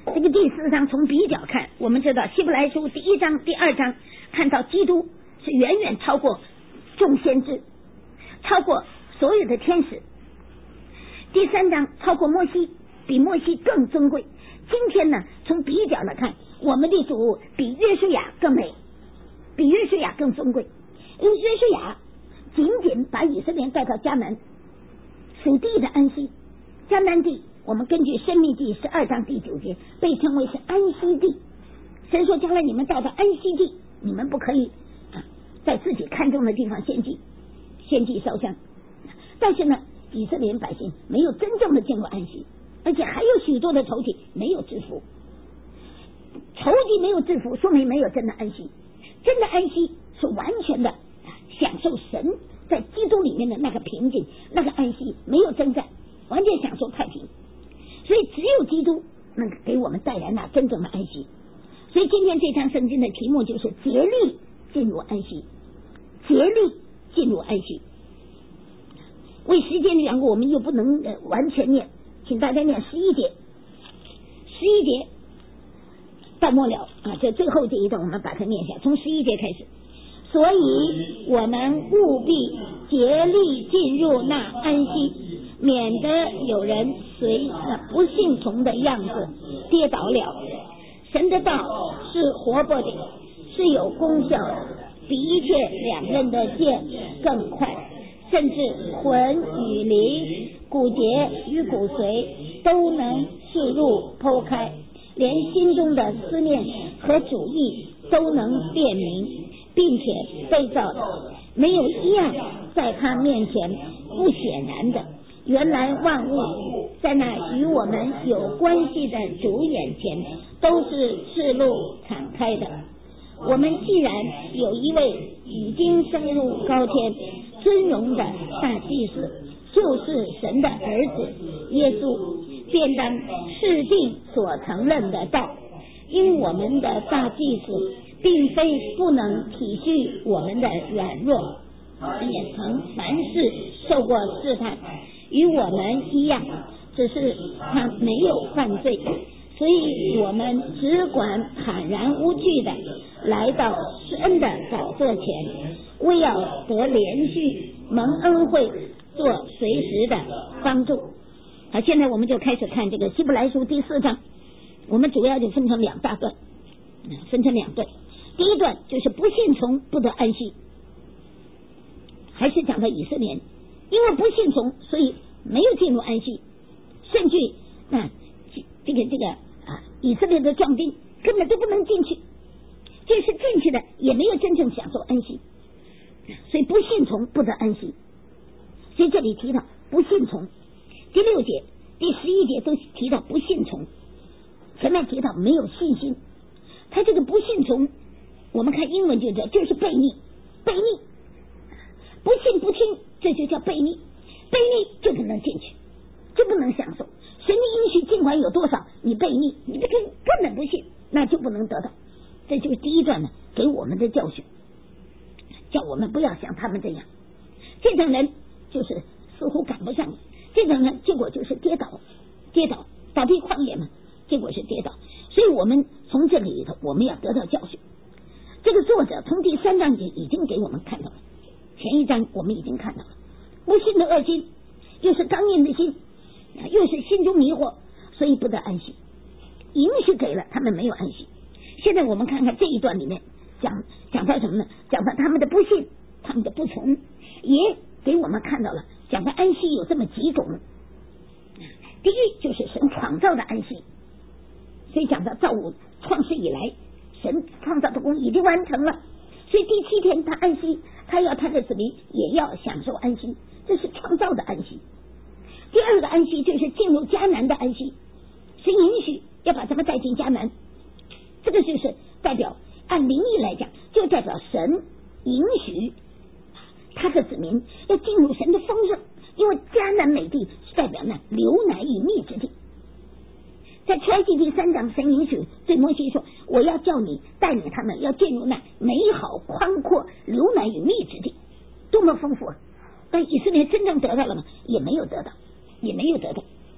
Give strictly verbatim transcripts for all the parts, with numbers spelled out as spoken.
这个第四章从比较看，我们知道希伯来书第一章第二章看到基督是远远超过众先知，超过所有的天使。第三章超过摩西，比摩西更尊贵。今天呢，从比较来看，我们的主比约书亚更美，比约书亚更尊贵。因为约书亚仅仅把以色列人带到迦南属地的安息，迦南地我们根据申命记十二章第九节被称为是安息地。神说将来你们到了安息地，你们不可以、啊、在自己看中的地方献祭献祭烧香。但是呢，以色列人百姓没有真正的进入安息，而且还有许多的仇敌没有制服。仇敌没有制服，说明没有真的安息。真的安息是完全的享受神在基督里面的那个平静，那个安息，没有征战，完全享受太平。所以只有基督能给我们带来那真正的安息。所以今天这章圣经的题目就是竭力进入安息，竭力进入安息。为时间的缘故，我们又不能、呃、完全念，请大家念十一节，十一节到末了啊，这最后这一段我们把它念下，从十一节开始。所以我们务必竭力进入那安息，免得有人随那不信从的样子跌倒了。神的道是活泼的，是有功效的，比一切两刃的剑更快，甚至魂与灵、骨节与骨髓都能刺入剖开，连心中的思念和主意都能辨明，并且被造的没有一样在他面前不显然的。原来万物在那与我们有关系的主眼前都是赤露敞开的。我们既然有一位已经升入高天尊荣的大祭司，就是神的儿子耶稣，便当世定所承认的道。因我们的大祭司并非不能体恤我们的软弱，也曾凡事受过试探，与我们一样，只是他没有犯罪，所以我们只管坦然无惧的来到施恩的宝座前，为要得连续蒙恩惠，做随时的帮助。好，现在我们就开始看这个希伯来书第四章，我们主要就分成两大段，分成两段。第一段就是不信从不得安息，还是讲到以色列人因为不信从，所以没有进入安息，甚至啊这个这个啊以色列的壮丁根本都不能进去，就是进去的也没有真正享受安息，所以不信从不得安息。所以这里提到不信从，第六节第十一节都提到不信从，前面提到没有信心。他这个不信从，我们看英文就知道，就是悖逆，悖逆，不信不听，这就叫悖逆，悖逆就不能进去，就不能享受神的应许，尽管有多少，你悖逆，你不根本不信，那就不能得到。这就是第一段呢给我们的教训，叫我们不要像他们这样。这种人就是似乎赶不上，这种人结果就是跌倒，跌倒倒闭旷野嘛，结果是跌倒。所以我们从这里头我们要得到教训。这个作者从第三章节已经给我们看到了，前一章我们已经看到了，不信的恶心，又是刚硬的心，又是心中迷惑，所以不得安息。允许给了，他们没有安息。现在我们看看这一段里面讲讲到什么呢？讲到他们的不信，他们的不从，也给我们看到了讲到安息有这么几种。第一就是神创造的安息，所以讲到造物创世以来，神创造的功已经完成了，所以第七天他安息，他要他的子民也要享受安息，这是创造的安息。第二个安息就是进入迦南的安息，神允许要把他们带进迦南，这个就是代表按灵意来讲，就代表神允许他的子民要进入神的丰盛，因为迦南美地是代表那流奶与蜜之地。在出埃及第三章，神允许对摩西说，我要叫你带领他们要进入那美好宽阔流奶与蜜之地，多么丰富啊！但以色列真正得到了吗？也没有得到，也没有得到。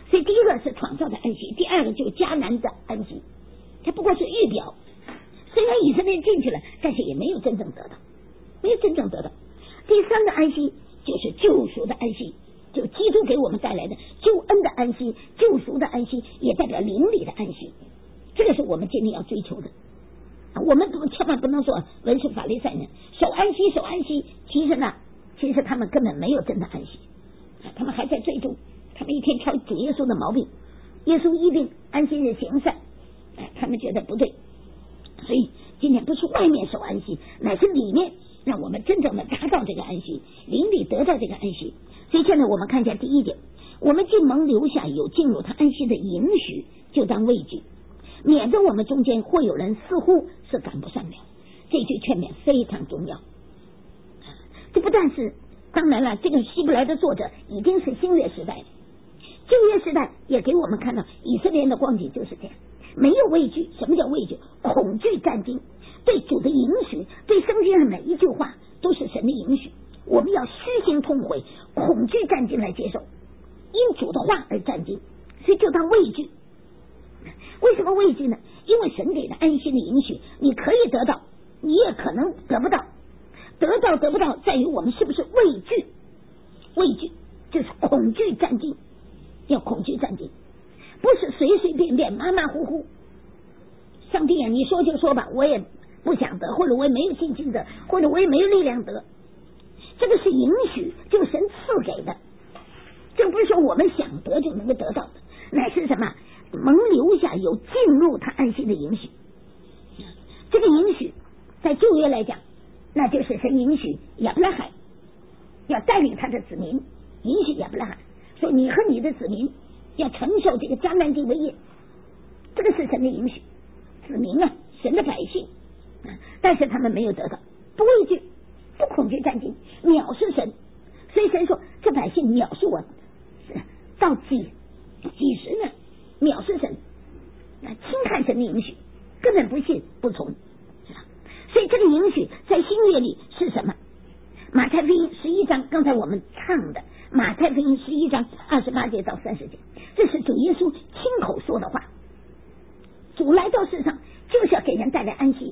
所以第一个是创造的安息，第二个就是迦南的安息，它不过是预表。虽然以色列进去了，但是也没有真正得到，没有真正得到。第三个安息就是救赎的安息，就基督给我们带来的救恩的安息，救赎的安息，也代表灵里的安息。这个是我们今天要追求的。我们千万不能说文士法利赛人守安息守安息，其实呢，其实他们根本没有真的安息，他们还在追逐，他们一天挑主耶稣的毛病，耶稣一定安息日行善，他们觉得不对。所以今天不是外面守安息，乃是里面让我们真正的达到这个安息，灵里得到这个安息。所以现在我们看一下第一点，我们既蒙留下有进入他安息的允许，就当畏惧，免得我们中间会有人似乎是赶不上了。这句劝勉非常重要。这不但是，当然了，这个希伯来的作者已经是新约时代，旧约时代也给我们看到以色列人的光景就是这样，没有畏惧。什么叫畏惧？恐惧战惊，对主的允许，对圣经上每一句话都是神的允许，我们要虚心痛悔，恐惧战惊来接受，因主的话而战惊，所以就当畏惧。为什么畏惧呢？因为神给的安息的允许，你可以得到，你也可能得不到，得到得不到在于我们是不是畏惧。畏惧就是恐惧战惊，要恐惧战惊，不是随随便便马马虎虎。上帝啊，你说就说吧，我也不想得，或者我也没有信心得，或者我也没有力量得。这个是允许，就是神赐给的，这不是说我们想得就能够得到的，乃是什么？蒙留下有进入他安息的允许。这个允许在旧约来讲，那就是神允许亚伯拉罕要带领他的子民，允许亚伯拉罕说你和你的子民要承受这个迦南地为业，这个是神的允许。子民啊，神的百姓，但是他们没有得到，不畏惧，不恐惧战惊，藐视神。所以神说这百姓藐视我，到几几时呢？藐视神，轻看神的允许，根本不信不从。所以这个允许在新约里是什么？马太福音十一章，刚才我们唱的马太福音十一章二十八节到三十节，这是主耶稣亲口说的话。主来到世上就是要给人带来安息，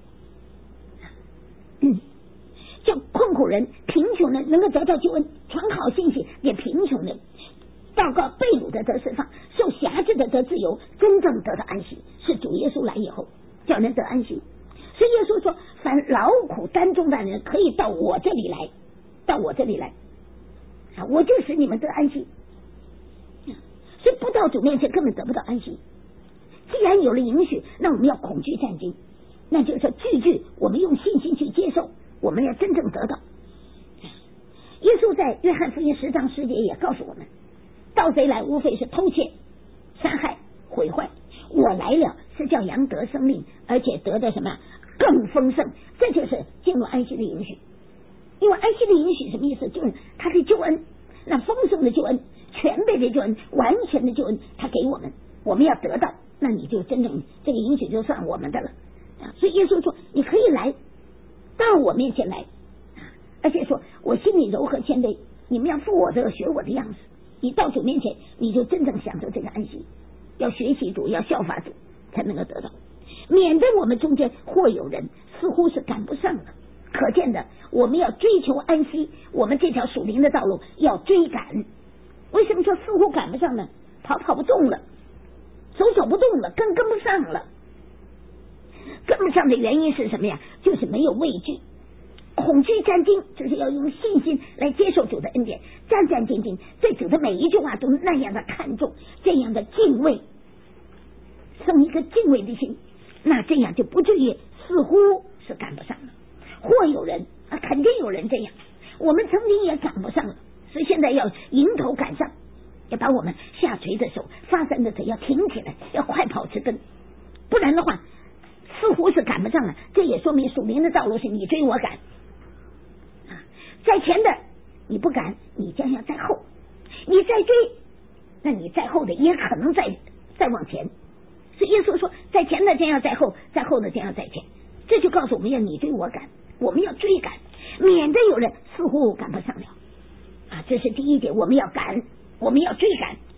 嗯，叫困苦人、贫穷人能够得到救恩，传好信息给贫穷人，报告被掳的得释放，受辖制的得自由，真正得到安息。是主耶稣来以后叫人得安息。所以耶稣说，凡劳苦担重担的人可以到我这里来，到我这里来，我就使你们得安息。所以不到主面前根本得不到安息。既然有了允许，那我们要恐惧战惊，那就是说句句我们用信心去接受，我们要真正得到。耶稣在约翰福音十章十节也告诉我们，盗贼来无非是偷窃、杀害、毁坏，我来了是叫羊得生命，而且得的什么更丰盛。这就是进入安息的允许。因为安息的允许什么意思？就是他的救恩，那丰盛的救恩、全备的救恩、完全的救恩，他给我们，我们要得到，那你就真正这个允许就算我们的了。所以耶稣说你可以来到我面前来，而且说我心里柔和谦卑，你们要负我的学我的样子。你到主面前，你就真正享受这个安息。要学习主，要效法主，才能够得到，免得我们中间或有人似乎是赶不上的。可见的，我们要追求安息，我们这条属灵的道路要追赶。为什么说似乎赶不上呢？跑跑不动了，走走不动了，跟跟不上了。跟不上的原因是什么呀？就是没有畏惧，恐惧战惊，就是要用信心来接受主的恩典，战战兢兢，对主的每一句话都那样的看重，这样的敬畏，生一个敬畏的心，那这样就不至于似乎是赶不上了。或有人啊，肯定有人这样，我们曾经也赶不上了，所以现在要迎头赶上，要把我们下垂的手、发散的腿要挺起来，要快跑直奔，不然的话似乎是赶不上了。这也说明属灵的道路是你追我赶，在前的你不赶，你将要在后，你再追，那你在后的也可能再再往前。所以耶稣说，在前的将要在后，在后的将要在前。这就告诉我们要你追我赶，我们要追赶，免得有人似乎赶不上了啊！这是第一点，我们要赶，我们要追赶，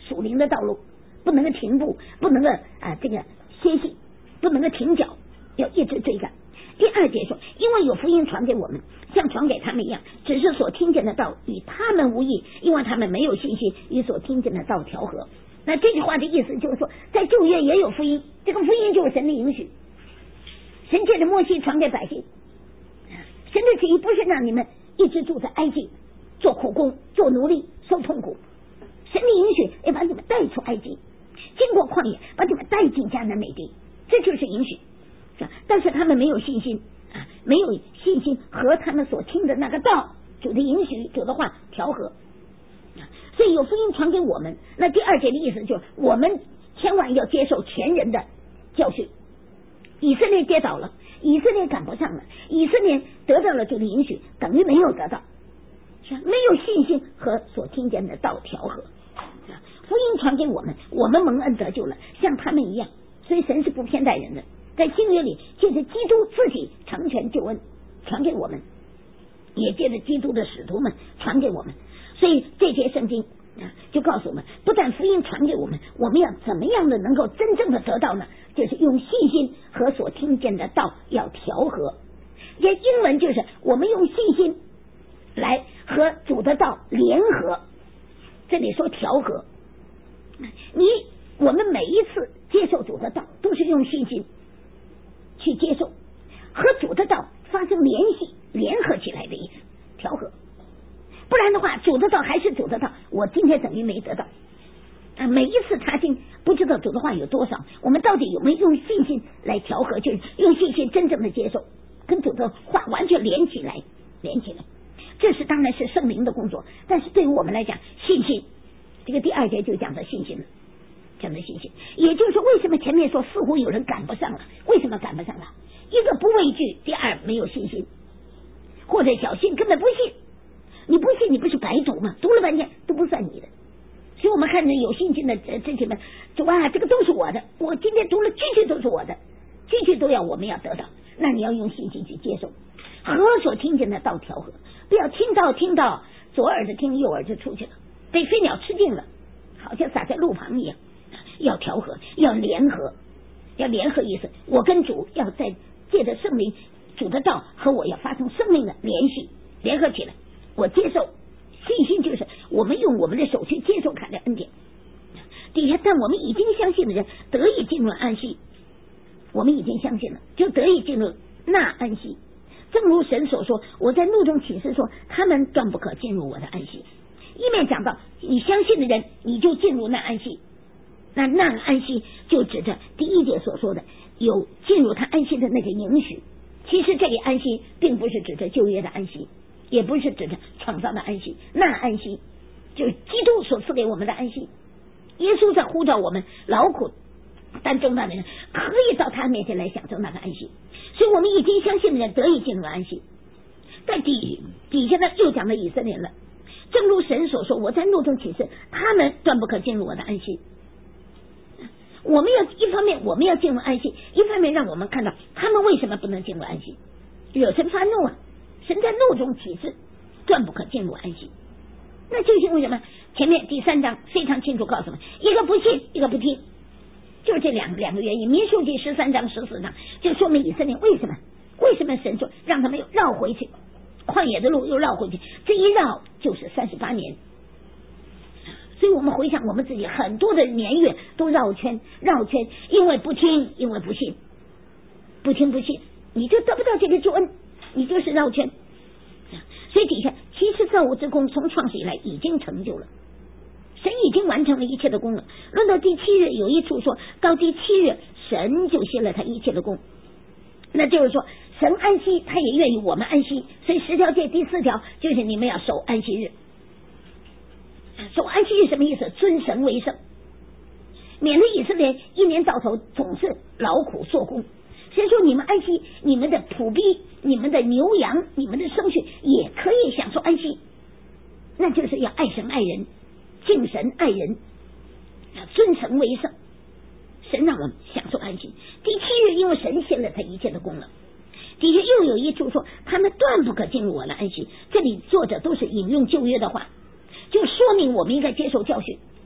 属灵的道路，不能够停步，不能够啊这个歇息，不能够停脚，要一直追赶。第二节说，因为有福音传给我们，像传给他们一样，只是所听见的道与他们无异，因为他们没有信心与所听见的道调和。那这句话的意思就是说，在旧约也有福音，这个福音就是神的应许，神借着摩西传给百姓，神的旨意不是让你们一直住在埃及做苦工做奴隶受痛苦，神的应许要把你们带出埃及，经过旷野把你们带进迦南美地，这就是应许。但是他们没有信心啊，没有信心和他们所听的那个道，主的应许主的话调和，所以有福音传给我们。那第二节的意思就是我们千万要接受全人的教训。以色列跌倒了，以色列赶不上了，以色列得到了主的应许，等于没有得到，没有信心和所听见的道调和。福音传给我们，我们蒙恩得救了，像他们一样。所以神是不偏待人的，在新约里借着基督自己成全救恩传给我们，也借着基督的使徒们传给我们。所以这节圣经啊，就告诉我们，不但福音传给我们，我们要怎么样的能够真正的得到呢？就是用信心和所听见的道要调和。这英文就是我们用信心来和主的道联合。这里说调和，你我们每一次接受主的道都是用信心去接受，和主的道发生联系联合起来的意思，调和。不然的话，主的道还是主的道，我今天等于没得到啊！每一次查经不知道主的话有多少，我们到底有没有用信心来调和，就是用信心真正的接受，跟主的话完全连起来连起来。这是当然是圣灵的工作，但是对于我们来讲，信心这个第二节就讲到信心了，讲到信心。也就是说，为什么前面说似乎有人赶不上了？为什么赶不上了？一个不畏惧，第二没有信心，或者小信根本不信。你不信，你不是白读吗？读了半天都不算你的。所以我们看着有信心的这些们，主啊，这个都是我的，我今天读了句句都是我的，句句都要我们要得到，那你要用信心去接受，和所听见的道调和，不要听到听到左耳朵听右耳就出去了，被飞鸟吃尽了，好像撒在路旁一样。要调和，要联合，要联合意思，我跟主要在借着圣灵主的道和我要发生生命的联系，联合起来。我接受，信心就是我们用我们的手去接受他的恩典。底下，但我们已经相信的人得以进入安息，我们已经相信了，就得以进入那安息。正如神所说，我在怒中启示说，他们断不可进入我的安息。一面讲到你相信的人，你就进入那安息。那那安息就指着第一节所说的有进入他安息的那个应许。其实这里安息并不是指着旧约的安息，也不是指着创造的安息，那安息就是基督所赐给我们的安息。耶稣在呼召我们劳苦担重担的人可以到他面前来享受那个安息，所以我们已经相信的人得以进入安息。在底底下呢又讲了以色列了，正如神所说，我在怒中启示，他们断不可进入我的安息。我们要一方面我们要进入安息，一方面让我们看到他们为什么不能进入安息，惹神发怒啊！神在怒中启示，断不可进入安息。那究竟为什么？前面第三章非常清楚告诉我们，一个不信，一个不听，就是这两个两个原因。民数记十三章十四章就说明以色列为什么为什么神说让他们又绕回去，旷野的路又绕回去，这一绕就是三十八年。所以我们回想我们自己很多的年月都绕圈绕圈，因为不听，因为不信，不听不信，你就得不到这个救恩，你就是绕圈。所以底下其实造物之功从创始以来已经成就了，神已经完成了一切的功了。论到第七日有一处说到第七日神就歇了他一切的功，那就是说神安息，他也愿意我们安息。所以十条诫第四条就是你们要守安息日。守安息日什么意思？尊神为圣，免得以色列一年到头总是劳苦做工。所以说你们安息，你们的仆婢，你们的牛羊，你们的牲畜也可以享受安息，那就是要爱神爱人，敬神爱人，尊神为圣。神让我们享受安息。第七日因为神歇了他一切的功了。底下又有一处说他们断不可进入我的安息，这里作者都是引用旧约的话，就说明我们应该接受教训，知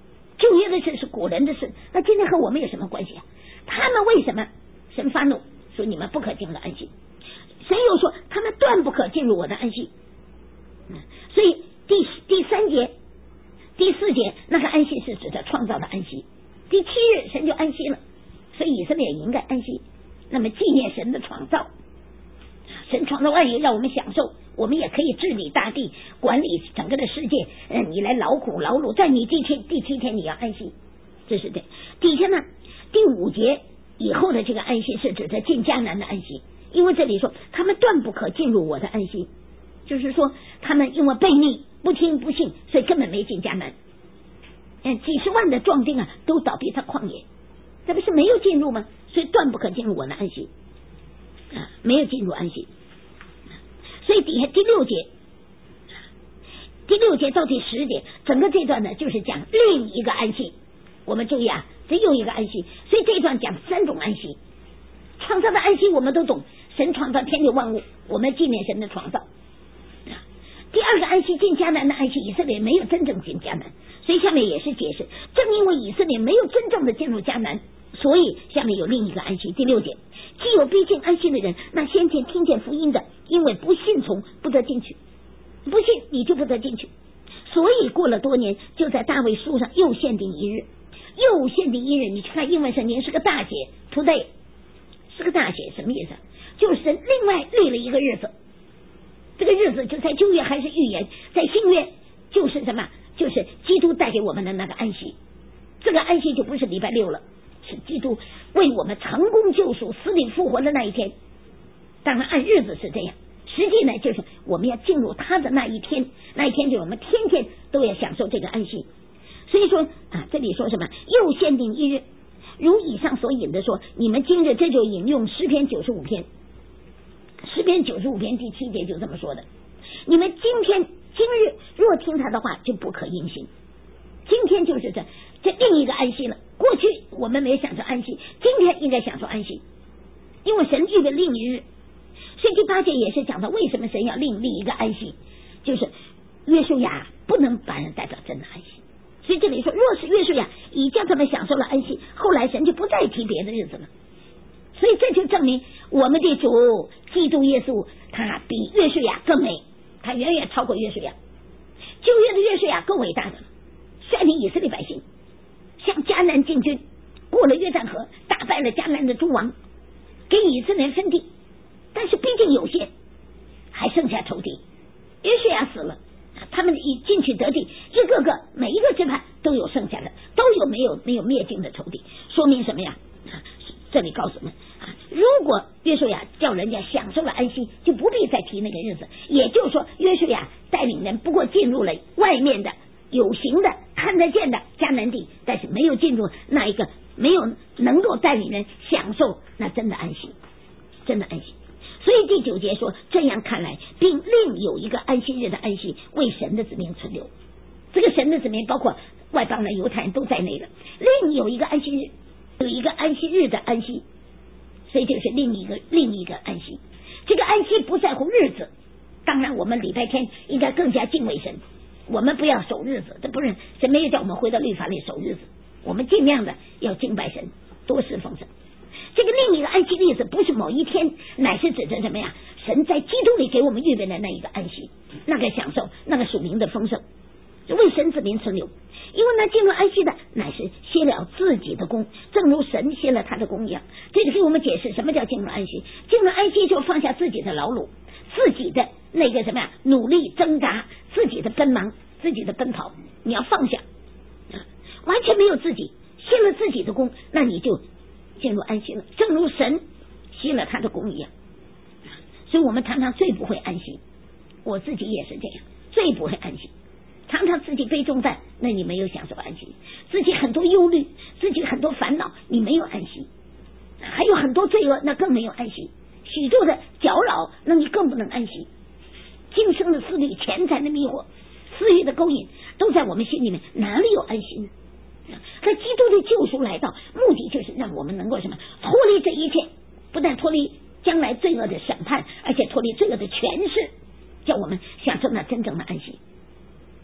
旧约的事是古人的事，那今天和我们有什么关系啊？他们为什么神发怒说你们不可进入安息？神又说他们断不可进入我的安息。所以第第三节第四节那个安息是指的创造的安息，第七日神就安息了，所以以色列也应该安息。那么纪念神的创造，神创造万有让我们享受，我们也可以治理大地，管理整个的世界。嗯，你来劳苦劳碌，在你第七第七天你要安息，这是对。底下呢第五节以后的这个安息是指的进迦南的安息，因为这里说他们断不可进入我的安息，就是说他们因为悖逆不听不信，所以根本没进迦南。嗯，几十万的壮丁啊都倒闭在旷野，这不是没有进入吗？所以断不可进入我的安息啊，没有进入安息。所以底下第六节第六节到第十节整个这段呢就是讲另一个安息。我们注意啊，这又一个安息，所以这一段讲三种安息。创造的安息我们都懂，神创造天地万物，我们纪念神的创造。第二个安息进迦南的安息，以色列没有真正进迦南，所以下面也是解释，正因为以色列没有真正的进入迦南，所以下面有另一个安息。第六节，既有必进安息的人，那先前听见福音的，因为不信从不得进去，不信你就不得进去。所以过了多年，就在大卫书上又限定一日，又限定一日。你去看英文圣经是个大写 today， 是个大写，什么意思？就是神另外立了一个日子，这个日子就在旧约还是预言，在新约就是什么？就是基督带给我们的那个安息。这个安息就不是礼拜六了，是基督为我们成功救赎、死里复活的那一天。当然按日子是这样，实际呢就是我们要进入他的那一天，那一天就是我们天天都要享受这个安息。所以说啊，这里说什么？又限定一日，如以上所引的说，你们今日，这就引用诗篇九十五篇，诗篇九十五篇第七节就这么说的：你们今天今日若听他的话，就不可硬行。今天就是这这另一个安息了。过去我们没享受安息，今天应该享受安息，因为神预备另一日。所以第八节也是讲到为什么神要另立一个安息，就是约书亚不能把人带到真的安息。所以这里说，若是约书亚已叫他们享受了安息，后来神就不再提别的日子了。所以这就证明我们的主基督耶稣，他比约书亚更美，他远远超过约书亚。旧约的约书亚更伟大的，率领以色列百姓向迦南进军，过了约旦河，打败了迦南的诸王，给以色列分地。但是毕竟有限，还剩下仇敌。约书亚死了，他们一进去得地，一个个每一个支派都有剩下的，都有没有没有灭尽的仇敌。说明什么呀？啊，这里告诉我们啊，如果约书亚叫人家享受了安息，就不必再提那个日子。也就是说，约书亚带领人不过进入了外面的有形的看得见的迦南地，但是没有进入那一个没有能够带领人享受那真的安息，真的安息。所以第九节说，这样看来，并另有一个安息日的安息为神的子民存留。这个神的子民包括外邦人、犹太人都在内的。另有一个安息日，有一个安息日的安息，所以就是另一个另一个安息。这个安息不在乎日子，当然我们礼拜天应该更加敬畏神，我们不要守日子，这不是神没有叫我们回到律法里守日子，我们尽量的要敬拜神，多侍奉神。这个另一个安息的意思不是某一天，乃是指着什么呀？神在基督里给我们预备的那一个安息，那个享受，那个属灵的丰盛，为神子民存留。因为呢，进入安息的乃是歇了自己的功，正如神歇了他的功一样。这里给我们解释什么叫进入安息。进入安息就放下自己的劳碌，自己的那个什么呀，努力挣扎，自己的奔忙，自己的奔跑，你要放下，完全没有自己，歇了自己的功，那你就进入安息了，正如神歇了他的功一样。所以我们常常最不会安息，我自己也是这样，最不会安息，常常自己背重担，那你没有享受安息；自己很多忧虑，自己很多烦恼，你没有安息；还有很多罪恶，那更没有安息；许多的搅扰，那你更不能安息。今生的思虑、钱财的迷惑、私欲的勾引，都在我们心里面，哪里有安息呢？在基督的救赎来到，目的就是让我们能够什么脱离这一切，不但脱离将来罪恶的审判，而且脱离罪恶的权势，叫我们享受那真正的安息。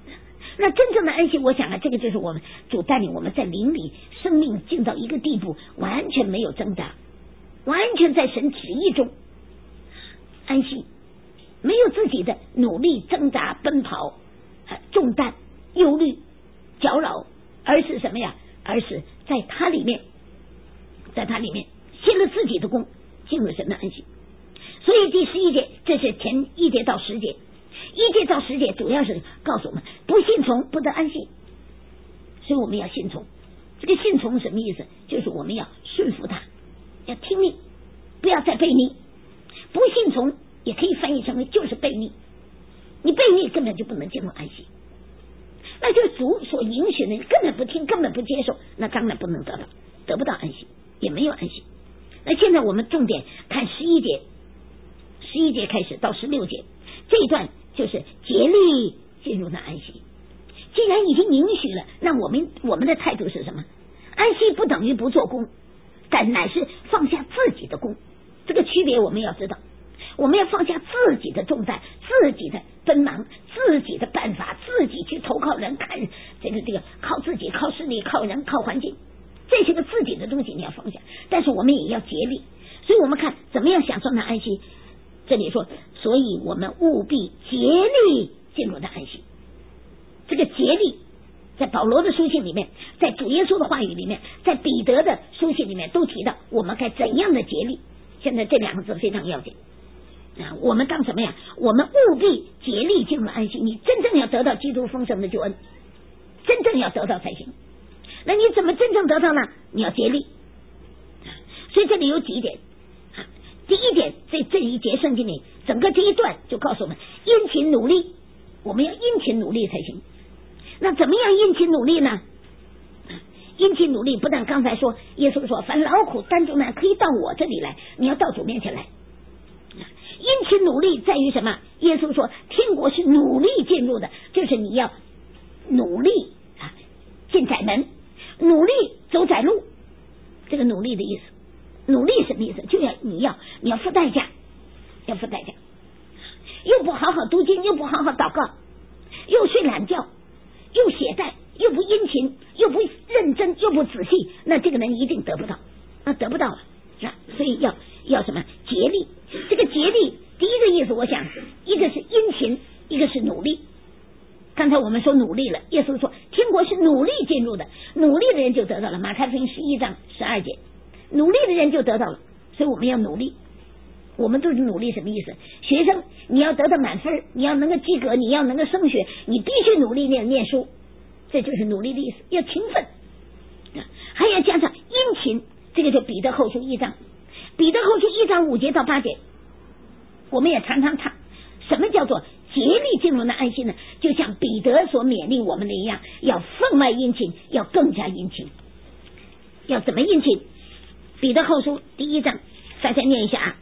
那真正的安息，我想啊，这个就是我们主带领我们在灵里生命进到一个地步，完全没有挣扎，完全在神旨意中安息，没有自己的努力挣扎奔跑、呃、重担忧虑搅扰，而是什么呀？而是在他里面，在他里面歇了自己的功，进入神的安息。所以第十一节，这是前一节到十节，一节到十节主要是告诉我们，不信从不得安息，所以我们要信从。这个信从什么意思？就是我们要顺服他，要听命，不要再悖逆。不信从也可以翻译成为就是悖逆，你悖逆根本就不能进入安息，那就是主所允许的，你根本不听，根本不接受，那当然不能得到，得不到安息，也没有安息。那现在我们重点看十一节，十一节开始到十六节这一段就是竭力进入的安息。既然已经允许了，那我们我们的态度是什么？安息不等于不做工，但乃是放下自己的工，这个区别我们要知道。我们要放下自己的重担，自己的奔忙，自己的办法，自己去投靠人，看这个这个靠自己，靠势力，靠人，靠环境，这些个自己的东西你要放下，但是我们也要竭力。所以我们看怎么样享受那安息。这里说，所以我们务必竭力进入那安息。这个竭力在保罗的书信里面，在主耶稣的话语里面，在彼得的书信里面都提到我们该怎样的竭力。现在这两个字非常要紧啊！我们当什么呀？我们务必竭力进入安息。你真正要得到基督丰盛的救恩，真正要得到才行。那你怎么真正得到呢？你要竭力。所以这里有几点啊。第一点，在这一节圣经里，整个这一段就告诉我们殷勤努力，我们要殷勤努力才行。那怎么样殷勤努力呢？殷勤努力不但刚才说耶稣说凡劳苦担重担可以到我这里来，你要到主面前来。殷勤努力在于什么？耶稣说天国是努力进入的，就是你要努力啊进窄门，努力走窄路。这个努力的意思，努力什么意思？就要你要你要付代价，要付代价。又不好好读经，又不好好祷告，又睡懒觉，又懈怠，又不殷勤，又不认真，又不仔细，那这个人一定得不到，那得不到了，是吧？所以要要什么竭力？这个竭力，第一个意思，我想一个是殷勤，一个是努力。刚才我们说努力了，耶稣说天国是努力进入的，努力的人就得到了。马太福音十一章十二节，努力的人就得到了，所以我们要努力。我们都是努力什么意思？学生你要得到满分，你要能够及格，你要能够升学，你必须努力念念书，这就是努力的意思，要勤奋，还要加上殷勤。这个就彼得后书一章，彼得后书一章五节到八节，我们也常常唱什么叫做竭力进入那安息呢？就像彼得所勉励我们的一样，要分外殷勤，要更加殷勤。要怎么殷勤？彼得后书第一章，大家念一下啊。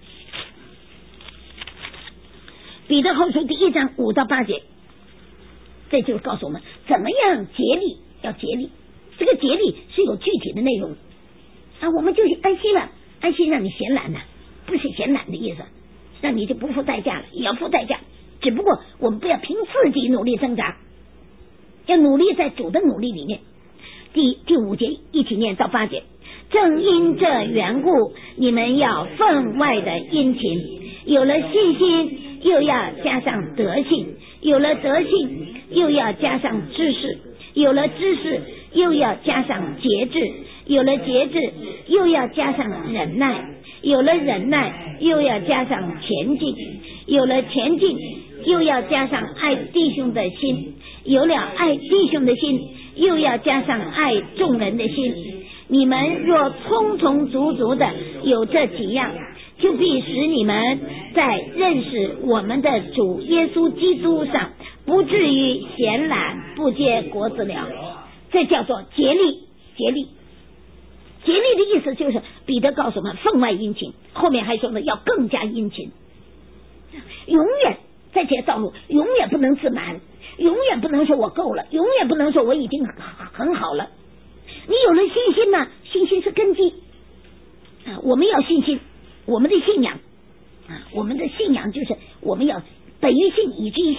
彼得后书第一章五到八节，这就告诉我们怎么样竭力，要竭力。这个竭力是有具体的内容啊，我们就是安息了，安息让你闲懒呢，不是闲懒的意思，让你就不付代价了，也要付代价。只不过我们不要凭自己努力挣扎，要努力在主的努力里面。第第五节一起念到八节，正因这缘故，你们要分外的殷勤，有了信心，又要加上德性，有了德性，又要加上知识，有了知识，又要加上节制，有了节制，又要加上忍耐，有了忍耐，又要加上前进，有了前进，又要加上爱弟兄的心，有了爱弟兄的心，又要加上爱众人的心。你们若充充足足的有这几样，就必使你们在认识我们的主耶稣基督上不至于闲懒不结果子了。这叫做竭力。竭力竭力的意思就是彼得告诉我们分外殷勤，后面还说了要更加殷勤。永远在这些道路永远不能自满，永远不能说我够了，永远不能说我已经很好了。你有了信心呢，信心是根基啊，我们要信心，我们的信仰啊，我们的信仰就是我们要本于信以至于信，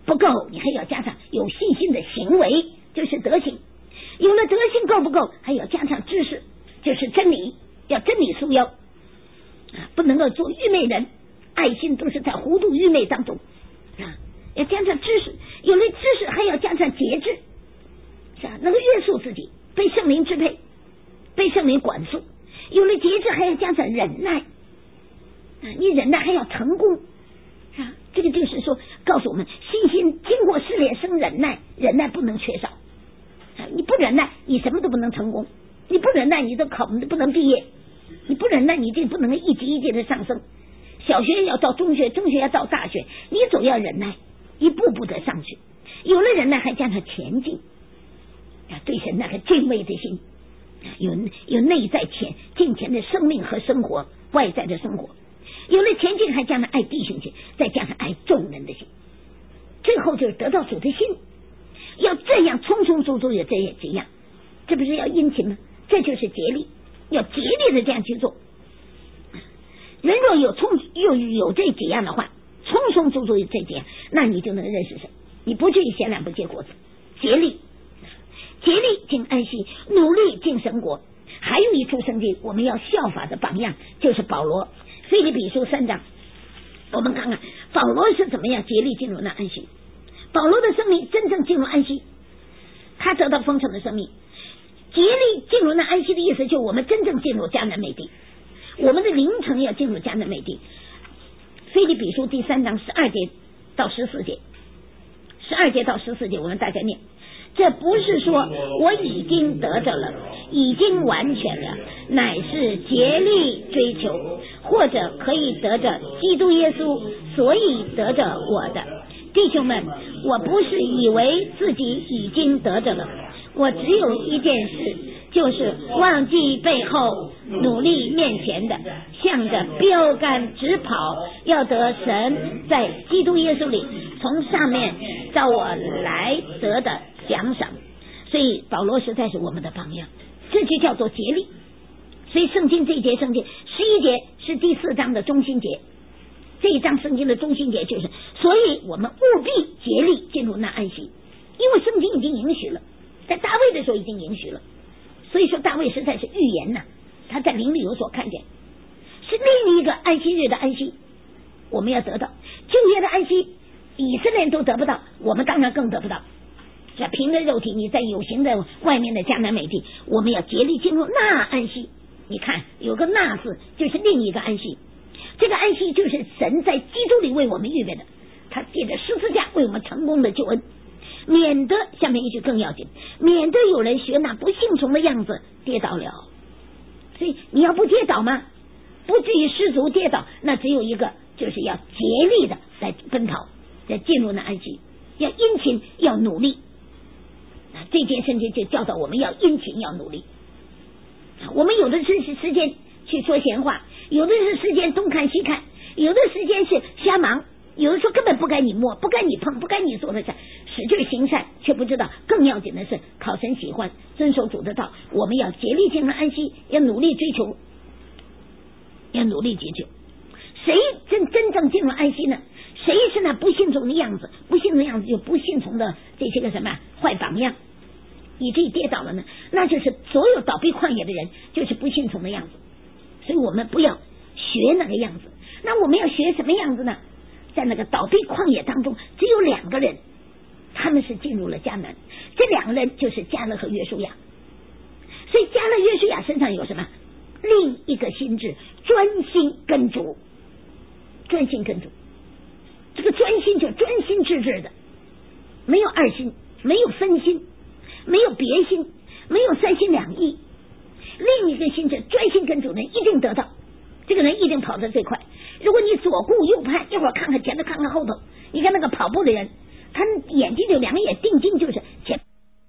不够，你还要加上有信心的行为，就是德行。有了德行够不够，还要加上知识，就是真理，要真理束腰啊，不能够做愚昧人，爱心都是在糊涂愚昧当中啊，要加上知识，有了知识还要加上节制，是啊，能够约束自己，被圣灵支配，被圣灵管束。有了节制还要加上忍耐啊，你忍耐还要成功啊，这个就是说告诉我们，信心经过试炼生忍耐，忍耐不能缺少啊，你不忍耐你什么都不能成功，你不忍耐你都考不能毕业，你不忍耐你就不能一级一级的上升，小学要到中学，中学要到大学，你总要忍耐，一步步的上去。有了忍耐还加上前进啊，对神那个敬畏的心，有有内在前敬虔的生命和生活，外在的生活。有了前进还加上爱弟兄心，再加上爱众人的心，最后就是得到主的心。要这样充充足足有这样这样，这不是要殷勤吗？这就是竭力，要竭力的这样去做。人若有充又有这几样的话，充充足足有这几样，那你就能认识神，你不至于闲懒不结果子。竭力竭力尽安息，努力尽神国。还有一处圣经我们要效法的榜样，就是保罗腓立比书三章，我们看看保罗是怎么样竭力进入那安息。保罗的生命真正进入安息，他得到丰盛的生命。竭力进入那安息的意思，就是我们真正进入迦南美地，我们的灵城要进入迦南美地。腓立比书第三章十二节到十四节，十二节到十四节我们大家念。这不是说我已经得着了，已经完全了，乃是竭力追求，或者可以得着基督耶稣，所以得着我的。弟兄们，我不是以为自己已经得着了，我只有一件事，就是忘记背后，努力面前的，向着标杆直跑，要得神在基督耶稣里从上面照我来得的奖赏。所以保罗实在是我们的榜样，这就叫做竭力。所以圣经这一节圣经十一节是第四章的中心节，这一章圣经的中心节就是，所以我们务必竭力进入那安息，因为圣经已经允许了，在大卫的时候已经允许了。所以说大卫实在是预言呐、啊，他在灵里有所看见，是另一个安息日的安息，我们要得到。旧约的安息以色列人都得不到，我们当然更得不到。这凭着肉体你在有形的外面的迦南美地，我们要竭力进入那安息。你看有个那字，就是另一个安息，这个安息就是神在基督里为我们预备的，他借着十字架为我们成功的救恩，免得下面一句更要紧，免得有人学那不信从的样子跌倒了。所以你要不跌倒吗？不至于失足跌倒，那只有一个，就是要竭力的来奔跑，来进入那安息，要殷勤，要努力。这件圣经就教导我们要殷勤，要努力。我们有的是时间去说闲话，有的是时间东看西看，有的时间是瞎忙，有的时候根本不该你摸，不该你碰，不该你做的事，使劲行善，却不知道更要紧的是讨神喜欢，遵守主的道。我们要竭力进入安息，要努力追求，要努力追求。谁真真正进入安息呢？谁是那不信从的样子？不信从的样子就不信从的这些个什么坏榜样，以至于跌倒了呢？那就是所有倒闭旷野的人，就是不信从的样子。所以我们不要学那个样子。那我们要学什么样子呢？在那个倒闭旷野当中，只有两个人，他们是进入了迦南，这两个人就是迦勒和约书亚。所以迦勒约书亚身上有什么？另一个心智，专心跟主，专心跟主。这个专心就专心致志的，没有二心，没有分心，没有别心，没有三心两意。另一个心智专心跟主人一定得到，这个人一定跑得最快。如果你左顾右盼，一会儿看看前头看看后头，你看那个跑步的人，他眼睛就两个眼定睛，就是前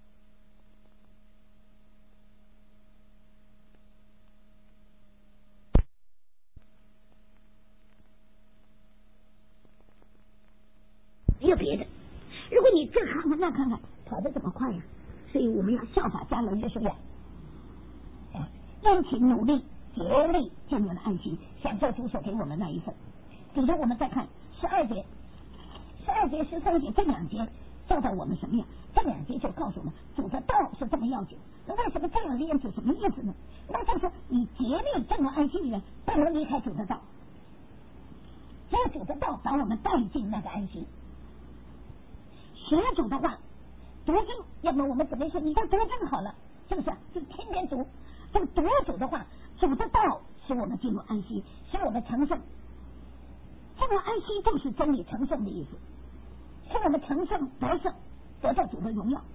没有别的。如果你这看看那看看，跑得怎么快呀？所以我们要效法迦勒约书亚，殷勤努力，竭力进入了安息，享受主所给我们那一份。比如我们再看十二节， 十二节、十三节这两节教导我们什么呀？这两节就告诉我们，主的道是这么要紧。那为什么这样练是什么意思呢？那就是你竭力进入安息里面，不能离开主的道。只有主的道把我们带进那个安息。学主的话，读经，要么我们怎么说？你就读经好了，是不是？就天天读，就读主的话，主的道使我们进入安息，使我们成圣。进入安息就是真理成圣的意思，使我们成圣得胜，得到主的荣耀。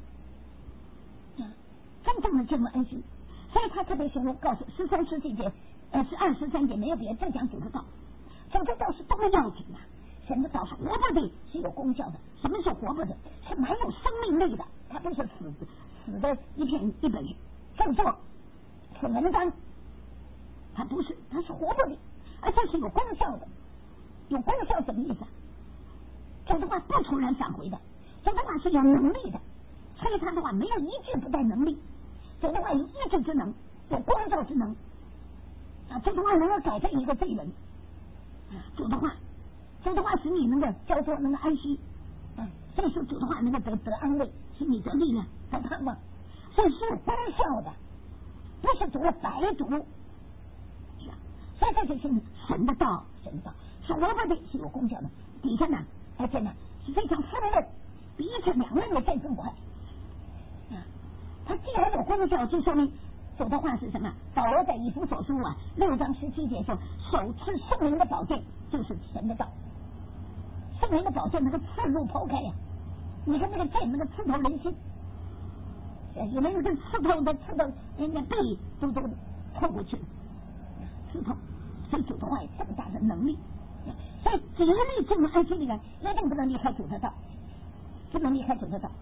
真正的进入安息，所以他特别形容告诉十三、十几节，呃，十二、十三节没有别的，就讲主的道。主的道是多么要紧啊！神的道是活泼的，是有功效的。什么是活泼的？是蛮有生命力的，它不是死的死的一片一本著作、是文章，它不是，它是活泼的，而且是有功效的。有功效什么意思？主的话不突然返回的，主的话是有能力的，所以他的话没有一句不带能力。主的话有医治之能，有光照之能啊！主的话能够改变一个罪人。主的话，主的话使你能够交托，能够安息。嗯，所以说主的话能够得得安慰，使你得力量，得盼望。所以是有功效的，不是读了白读。是吧？所以这就是神的道，神的道是活泼的，是有功效的。底下呢，而且呢是非常丰润，比一切两刃的剑更快。啊，它既然有功效，就说明主的话是什么？保罗在以弗所书啊六章十七节说，手持圣灵的宝剑就是神的道。圣灵的宝剑那个刺入剖开呀、啊，你看那个剑那个刺透人心，有没有跟刺透的刺到人家背都都透过去，刺透。所以主的话有这么大的能力，所以竭力进入安息里面，一定不能离开主的道，不能离开主的道。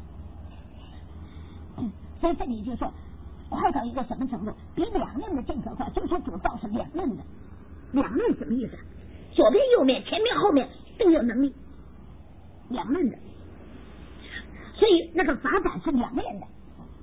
嗯，所以这里就说快到一个什么程度？比两刃的剑可快，就说主道是两刃的。两刃什么意思？左边、右面、前面、后面都有能力，两刃的。所以那个法版是两面的，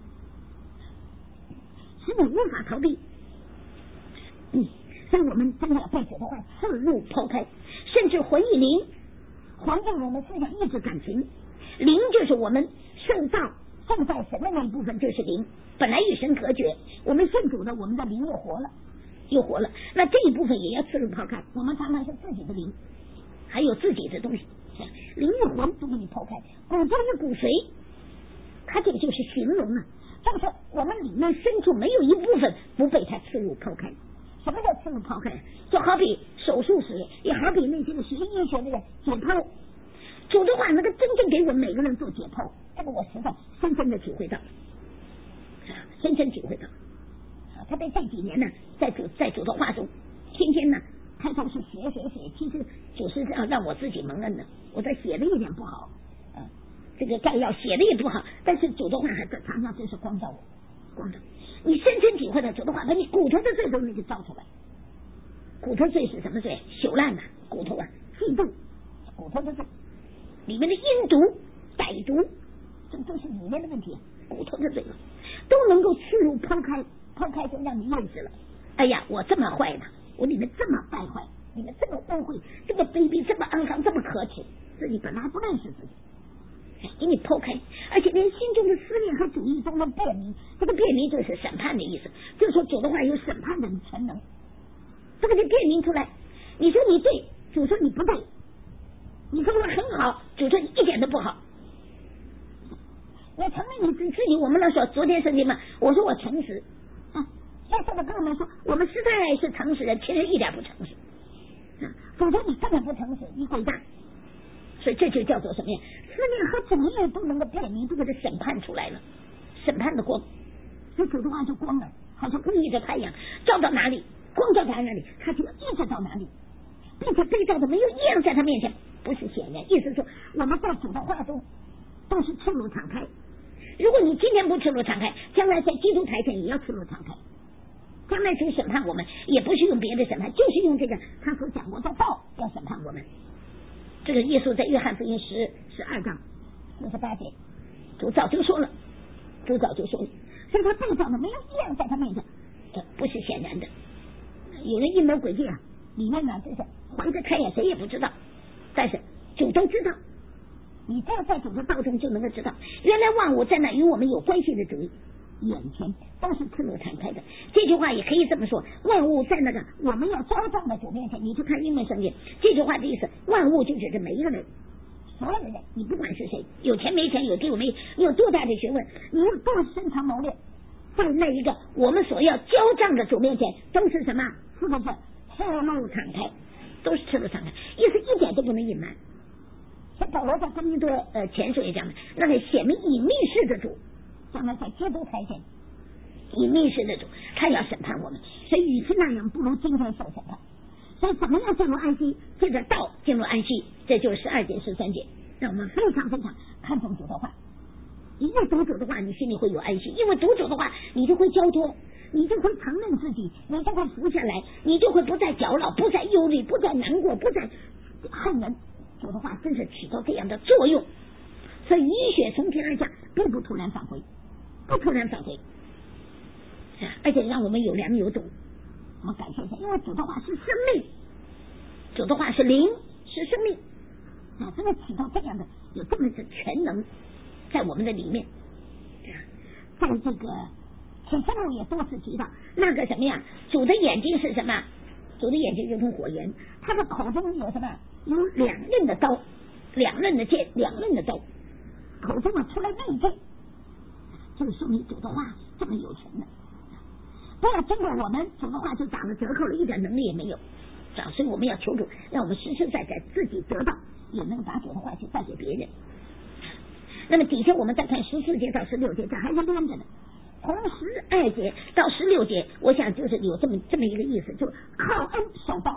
使你无法逃避。嗯，所以我们真的要被主的话刺入剖开，甚至魂与灵，魂就是我们思想、意志、感情，灵就是我们受造受在神的那一部分，就是灵，本来与神隔绝。我们信主的，我们的灵又活了，又活了。那这一部分也要刺入剖开。我们常常是自己的灵，还有自己的东西，灵与魂都给你剖开，骨头与骨髓，它这个就是形容啊，就是我们里面深处没有一部分不被它刺入剖开。什么叫刺入剖开？就好比手术时，也好比那些个学医学那个解剖，主的话能够真正给我们每个人做解剖，这个我实在深深的体会到，深深体会到。特别这几年呢，在主在主的话中，天天呢开头是写写写，其实主是要让我自己蒙恩的，我在写的有点不好，嗯，这个概要写的也不好，但是主的话还常常就是光照我，光照你深深体会到主的话把你骨头的罪都给照出来。骨头罪是什么罪？朽烂啊，骨头啊，嫉妒，骨头的罪，里面的阴毒、歹毒，这都是里面的问题，骨头的罪都能够刺入剖开，剖开就让你认识了。哎呀，我这么坏呢，我里面这么败坏，里面这么污秽，这么卑鄙，这么肮脏，这么可耻，自己本来还不认识自己，给你剖开，而且连心中的思念和主意中的辨明，这个辨明就是审判的意思，就是说主的话有审判的全能，这个就辨明出来。你说你对，主说你不对；你说我很好，主说你一点都不好。我承认你自己，我们那说昨天圣经嘛，我说我诚实啊，耶稣的跟我们说，我们实在是诚实人，其实一点不诚实啊。主说你根本不诚实，你诡诈。所以这就叫做什么呀？思念和主意都能够辨明，都给它审判出来了，审判的光。所以主的话就光了，好像公义的太阳照到哪里，光照到哪里，它就一直到哪里，并且被照的没有一样在他面前不是显然。意思说，我们在主的话中都是赤裸敞开。如果你今天不赤裸敞开，将来在基督台前也要赤裸敞开。将来主审判我们，也不是用别的审判，就是用这个他所讲过的道要审判我们。这个耶稣在约翰福音十十二章四十八节，主早就说了，主早就说了，所以他被照的没有一样在他面前，这不是显然的。有人阴谋诡计啊，里面呢就是怀着开眼，谁也不知道，但是主都知道， 你这样在主的道中就能够知道，原来万物在那与我们有关系的主意眼前都是赤裸敞开的。这句话也可以这么说，万物在那个我们要交账的主面前。你去看英文圣经，这句话的意思，万物就指着每一个人，所有的人，你不管是谁，有钱没钱，有地位没，你有多大的学问，你有多深藏谋略，在那一个我们所要交账的主面前，都是什么？是不是赤露敞开？都是赤露敞开，意思一点都不能隐瞒。像保罗在哥林多呃前书也讲的，那个显明隐秘式的主，将来在基督台前，隐秘式的主，他要审判我们，所以与其那样，不如今天受审判。所以怎么样进入安息？借着道进入安息，这就是十二节、十三节，让我们非常非常看重主的话。你越读主的话，你心里会有安息，因为读主的话，你就会交托，你就会承认自己，你就会服下来，你就会不再搅扰，不再忧虑，不再难过，不再恨人。主的话真是起到这样的作用，所以医血从天而降，并不突然返回，不突然返回，而且让我们有粮有种。我们感谢一下，因为主的话是生命，主的话是灵，是生命啊，真的起到这样的有这么的全能在我们的里面。在这个启示录也多次提到那个什么呀，主的眼睛是什么？主的眼睛如同火焰，他的口中有什么？有两刃的刀，两刃的剑，两刃的刀，口中啊出来利剑，就说明主的话这么有权的。不要经过我们主的话就打了折扣了，一点能力也没有。所以我们要求主，让我们实实在在自己得到，也能把主的话去带给别人。那么底下我们再看十四节到十六节，这还是连着的。从十二节到十六节，我想就是有这么这么一个意思，就靠恩守道。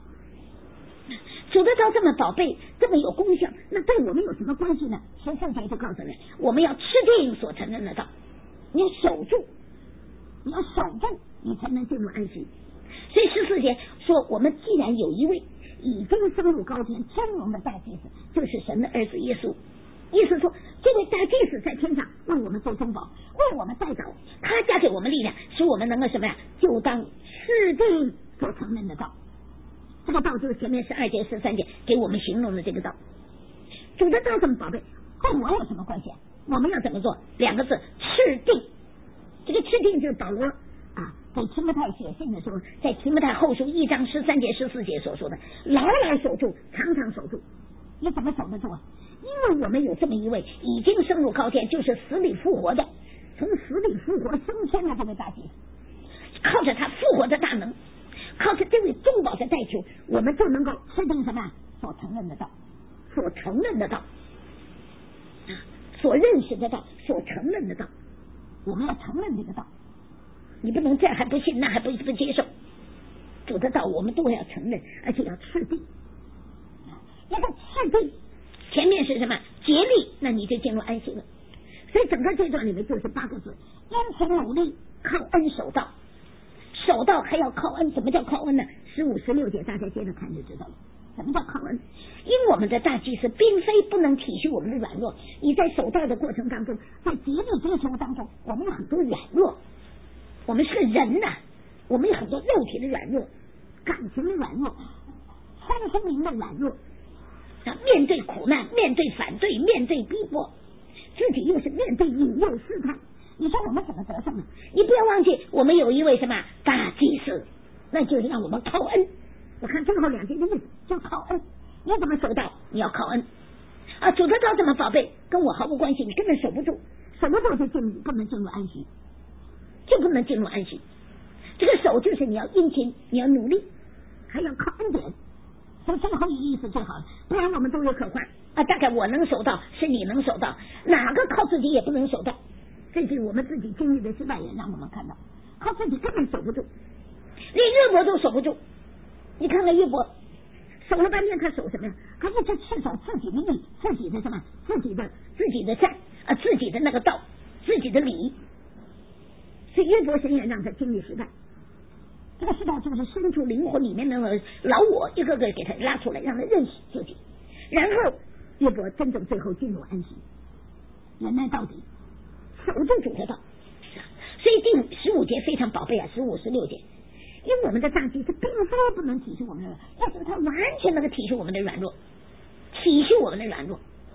主的道这么宝贝，这么有功效，那对我们有什么关系呢？十四节就告诉你，我们要吃定所承认的道，你要守住，你要守住，你才能进入安息。所以十四节说，我们既然有一位已经升入高天尊荣的大祭司，就是神的儿子耶稣。意思说，这位大祭司在天上为我们做中保，为我们代祷，他加给我们力量，使我们能够什么呀？就当吃定所承认的道。这个道就是前面十二节、十三节给我们形容的这个道。主的道这么宝贝，跟我有什么关系啊？我们要怎么做？两个字：吃定。这个吃定就是保罗啊给提摩太写信的时候，在提摩太后书一章十三节、十四节所说的，牢牢守住，常常守住。你怎么守得住啊？因为我们有这么一位已经升入高天，就是死里复活的，从死里复活升天的这位大祭司，靠着他复活的大能，靠着这位中保的代求，我们就能够吃定什么？所承认的道，所承认的道，所认识的道，所承认的道。我们要承认这个道，你不能这还不信，那还不不接受。主的道我们都要承认，而且要吃定。那个吃定前面是什么？竭力，那你就进入安息了。所以整个这段里面就是八个字：殷勤努力，靠恩守道。守道还要靠恩，怎么叫靠恩呢？十五、十六节大家接着看就知道了。什么叫靠恩？因我们的大祭司并非不能体恤我们的软弱，你在守道的过程当中，在竭力追求当中，我们有很多软弱，我们是人呐、啊，我们有很多肉体的软弱，感情的软弱，身心灵的软弱。面对苦难，面对反对，面对逼迫，自己又是面对引诱试探，你说我们怎么得胜呢？你不要忘记，我们有一位什么大祭司，那就是让我们靠恩。我看最后两句的意思，就靠恩。你怎么守道？你要靠恩啊！主的道这么宝贝，跟我毫无关系，你根本守不住，守不住就进不能进入安息，就不能进入安息。这个守就是你要殷勤，你要努力，还要靠恩典。所以最后一个意思最好了，不然我们都有可换啊！大概我能守到，是你能守到，哪个靠自己也不能守到。这是我们自己经历的失败也让我们看到，靠自己根本守不住，连约伯都守不住。你看看约伯守了半天，他守什么呀？他一直去守自己的义，自己的什么？自己的自己的善啊，自己的那个道，自己的理。所以约伯神也让他经历失败。这个失败就是深处灵魂里面的老我一个个给他拉出来，让他认识自己，然后约伯真正最后进入安息，忍耐到底，守住主的道。所以第十五节非常宝贝啊，十五、十六节，因为我们的大祭司并非不能体恤我们的软弱，要是他完全能够体恤我们的软弱，体恤我们的软弱，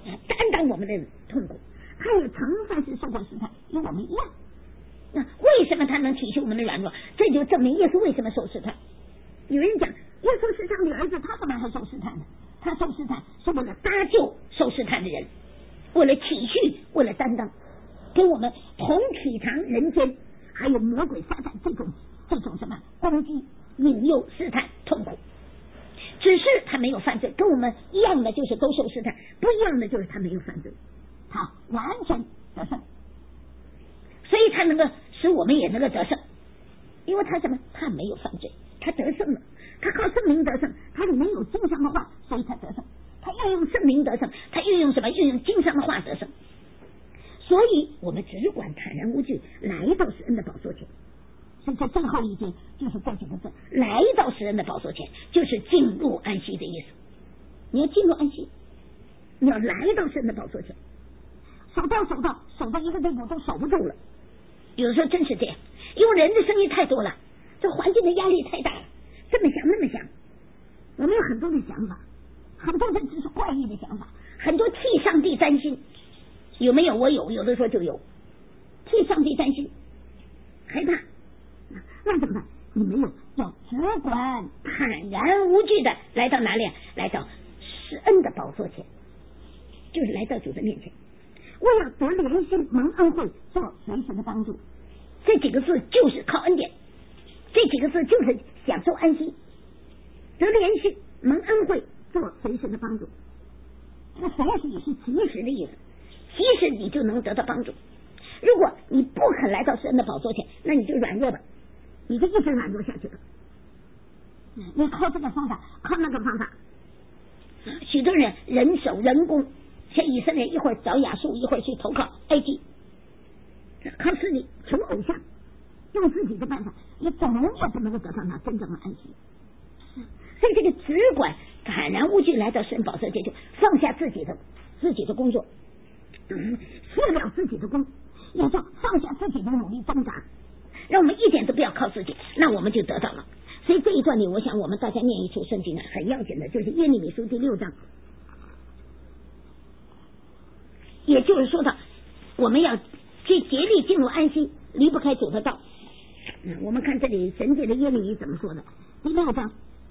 担当我们的痛苦，他也曾算是受过试探，跟我们一样。那为什么他能体恤我们的软弱？这就证明耶稣为什么受试探。有人讲，耶稣是上帝儿子，他干嘛还受试探呢？他受试探是为了搭救受试探的人，为了体恤，为了担当，跟我们同体尝人间，还有魔鬼撒旦这种这种什么攻击、引诱、试探、痛苦。只是他没有犯罪，跟我们一样的就是都受试探，不一样的就是他没有犯罪，他完全得胜，所以他能够使我们也能够得胜，因为他什么？他没有犯罪，他得胜了，他靠圣灵得胜，他里面有经上的话，所以他得胜，他运用圣灵得胜，他运用什么？运用经上的话得胜，所以我们只管坦然无惧来到施恩的宝座前。所以这最后一节就是这几个字，来到施恩的宝座前，就是进入安息的意思。你要进入安息，你要来到施恩的宝座前，守到守到守到一个地步都守不住了。有的时候真是这样，因为人的声音太多了，这环境的压力太大了，这么想那么想，我们有很多的想法，很多的只是怪异的想法，很多替上帝担心。有没有？我有，有的时候就有替上帝担心，害怕。那怎么办？你没有，要只管坦然无惧的来到哪里？来到施恩的宝座前，就是来到主的面前。为了得怜恤蒙恩惠，做随时的帮助。这几个字就是靠恩典，这几个字就是享受安息，得怜恤蒙恩惠，做随时的帮助。那随时也是及时的意思，及时你就能得到帮助。如果你不肯来到施恩的宝座前，那你就软弱吧，你就一直软弱下去了。你靠这个方法，靠那个方法，许多人人手人工，像以色列一会儿找亚述，一会儿去投靠埃及，靠自己求偶像，用自己的办法，也总也不能够得到那真正的安息。所以这个只管坦然无惧来到施恩宝座前，就放下自己的自己的工作，嗯，卸了自己的功，也就放下自己的努力挣扎，让我们一点都不要靠自己，那我们就得到了。所以这一段里，我想我们大家念一处圣经啊，很要紧的，就是耶利米书第六章，也就是说到我们要去竭力进入安息，离不开主的道。嗯，我们看这里神界的耶利米怎么说的，第六章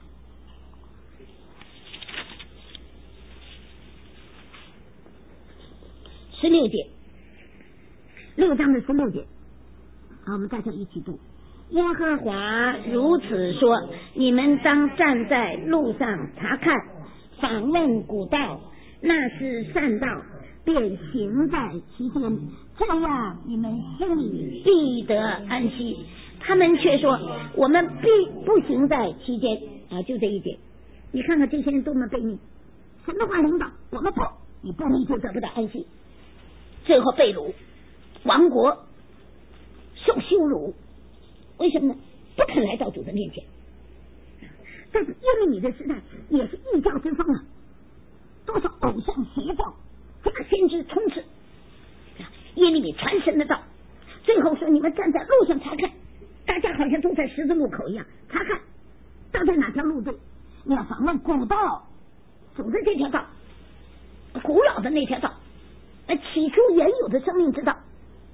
十六节，六章的十六节，好，我们大家一起读。耶和华如此说：你们当站在路上查看，访问古道，那是善道，便行在其间，这样你们心里必得安息。他们却说：我们必不行在其间啊！就这一点，你看看这些人多么悖逆，神的话领导，我们不，你不你就得不到安息，最后被掳，亡国，受羞辱。为什么呢？不肯来到主的面前。但是耶利米的时代也是异教之风啊，多少偶像邪教，假先知充斥。耶利米传神的道，最后说：你们站在路上查看，大家好像都在十字路口一样查看，到底哪条路对？你要访问古道，主的这条道，古老的那条道，起初原有的生命之道。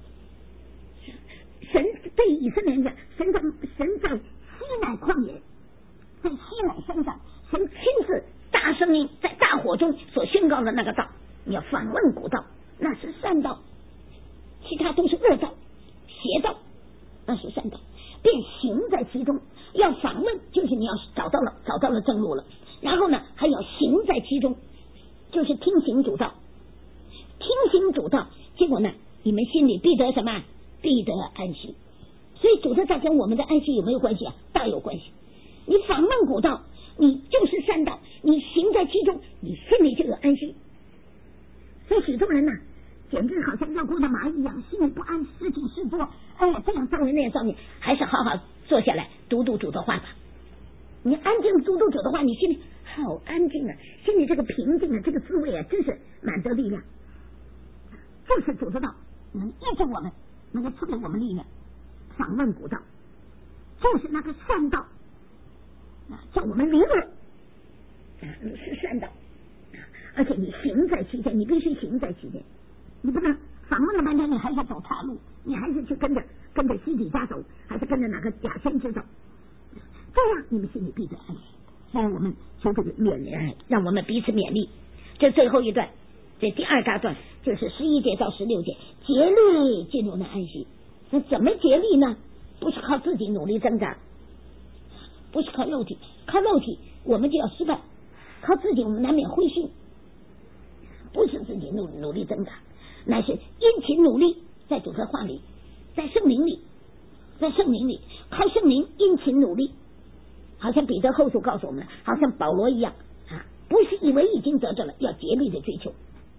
神对以色列人讲，神在神在西乃旷野，在西乃山上，神亲自大声音在大火中所宣告的那个道，你要访问古道，那是善道，其他都是恶道、邪道，那是善道，便行在其中。要访问，就是你要找到了找到了正路了，然后呢，还要行在其中，就是听行主道，听行主道，结果呢，你们心里必得什么？必得安息。所以主的道跟我们的安息有没有关系啊？大有关系。你访问古道，你就是善道，你行在其中，你心里就有安息。所以许多人呢、啊，简直好像热锅的蚂蚁一样，心里不安，事情事多，哎呀，这样造人那样造你，还是好好坐下来读读主的话吧。你安静读读主的话，你心里好安静啊，心里这个平静啊，这个滋味啊，真是满得力量。就是主的道能医治我们，能够赐给我们力量。访问古道，就是那个善道，啊，叫我们离恶，啊，是善道，啊， 而且你行在其间，你必须行在其间，你不能访问了半天，你还是走岔路，你还是去跟着跟着西底家走，还是跟着哪个假先知走，这样你们心里必得安息。所以我们求这个勉励，让我们彼此勉励。这最后一段，这第二大段就是十一节到十六节，竭力进入那安息。那怎么竭力呢？不是靠自己努力挣扎，不是靠肉体，靠肉体我们就要失败，靠自己我们难免灰心。不是自己努努力挣扎，乃是殷勤努力，在主的话里，在圣灵里，在圣灵里靠圣灵殷勤努力，好像彼得后书告诉我们，好像保罗一样啊，不是以为已经得着了，要竭力的追求。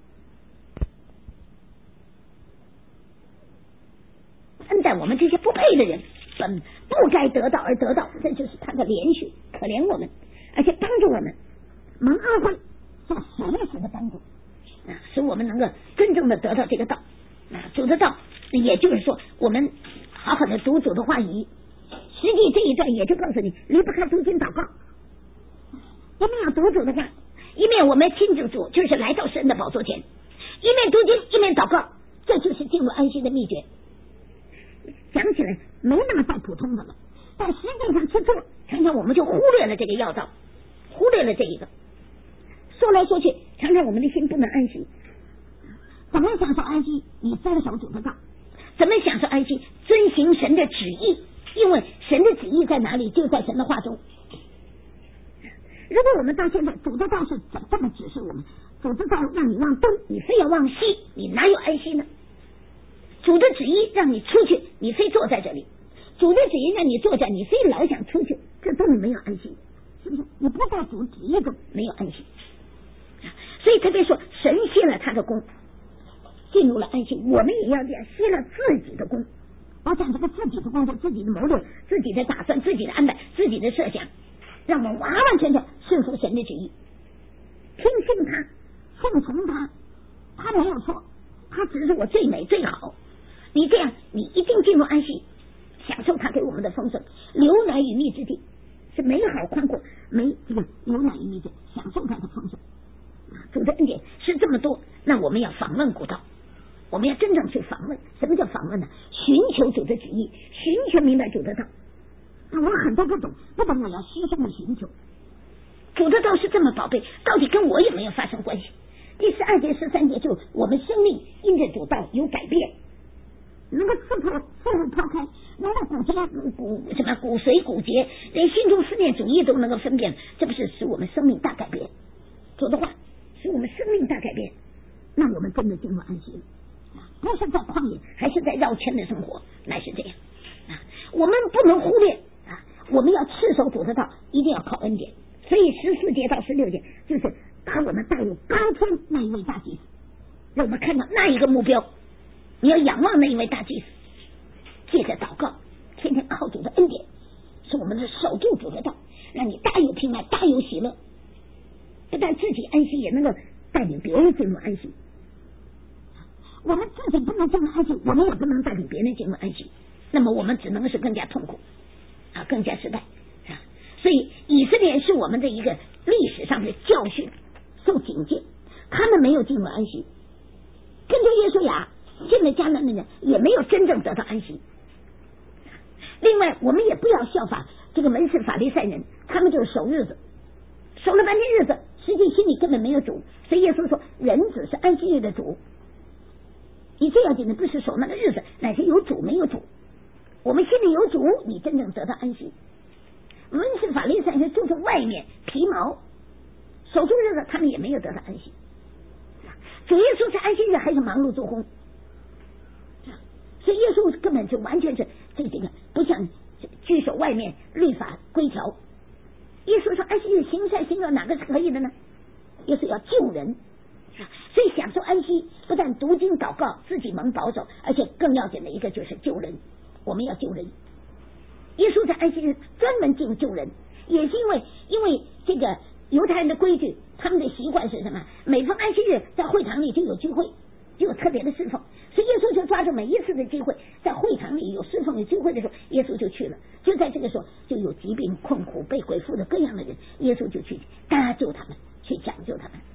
恩待我们这些不配的人，本不该得到而得到，这就是他的怜恤，可怜我们，而且帮助我们蒙恩惠，做随时的帮助啊，使我们能够真正的得到这个道啊，主的道。也就是说，我们好好的读主的话语，实际这一段也就告诉你，离不开读经祷告。一面要读主的话，一面我们亲近主，就是来到神的宝座前，一面读经，一面祷告，这就是进入安息的秘诀。讲起来没那么太普通的了，但实际上去做，常常我们就忽略了这个要道，忽略了这一个。说来说去，常常我们的心不能安息。怎么享受安息？你遵守主的道。怎么享受安息？遵行神的旨意，因为神的旨意在哪里？就在神的话中。如果我们到现在主的道是这么指示我们，主的道让你往东，你非要往西，你哪有安息呢？主的旨意让你出去，你非坐在这里；主的旨意让你坐在，你非老想出去，这都没有安息，是不是？你不在主旨意中，没有安息。所以特别说，神歇了他的功，进入了安息，我们也要这样歇了自己的功。我讲这个自己的功，就自己的谋略、自己的打算、自己的安排、自己的设想，让我们完完全全顺服神的旨意，听信他，顺从他，他没有错，他只是我最美最好。你这样，你一定进入安息，享受他给我们的丰盛，流奶与蜜之地，是美好宽阔，没这个流奶与蜜之地，享受他的丰盛。主的恩典是这么多，那我们要访问古道，我们要真正去访问。什么叫访问呢？寻求主的旨意，寻求明白主的道。那我很多不懂，不懂我要牺牲的寻求。主的道是这么宝贝，到底跟我有没有发生关系？第十二节、十三节就我们生命因着主道有改变，能够刺破、刺入抛开，能够骨节、骨什么骨髓、骨节，连心中思念主义都能够分辨，这不是使我们生命大改变？主的话使我们生命大改变，那我们真的进入安息了。不是在旷野，还是在绕圈的生活，乃是这样啊！我们不能忽略啊！我们要持守主的道，一定要靠恩典。所以十四节到十六节就是把我们带入高天那一位大祭司，让我们看到那一个目标。你要仰望那一位大祭司，借着祷告，天天靠主的恩典，使我们是守住主的道，让你大有平安，大有喜乐。不但自己安息，也能够带领别人进入安息。我们自己不能进入安息，我们也不能带领别人进入安息，那么我们只能是更加痛苦啊，更加失败啊。所以以色列是我们的一个历史上的教训，受警戒，他们没有进入安息，跟着耶稣亚进了迦南的人也没有真正得到安息。另外，我们也不要效法这个门士法利赛人，他们就是守日子，守了半天日子，实际心里根本没有主。所以耶稣说，人子是安息日的主。你最要紧的不是守那个日子，乃是有主没有主。我们心里有主，你真正得到安息。文士法利赛人注重外面皮毛，守住日子，他们也没有得到安息。主耶稣在安息日还是忙碌做工，所以耶稣根本就完全是这这个不像拘守外面律法规条。耶稣说安息日行善行恶哪个是可以的呢？耶稣要救人，所以享受安息不但读经祷告自己蒙保守，而且更要紧的一个就是救人。我们要救人，耶稣在安息日专门救救人，也是因为因为这个犹太人的规矩，他们的习惯是什么？每逢安息日在会堂里就有聚会，就有特别的侍奉，所以耶稣就抓住每一次的机会，在会堂里有侍奉有聚会的时候，耶稣就去了。就在这个时候，就有疾病困苦被鬼附的各样的人，耶稣就去搭救他们，去讲究他们。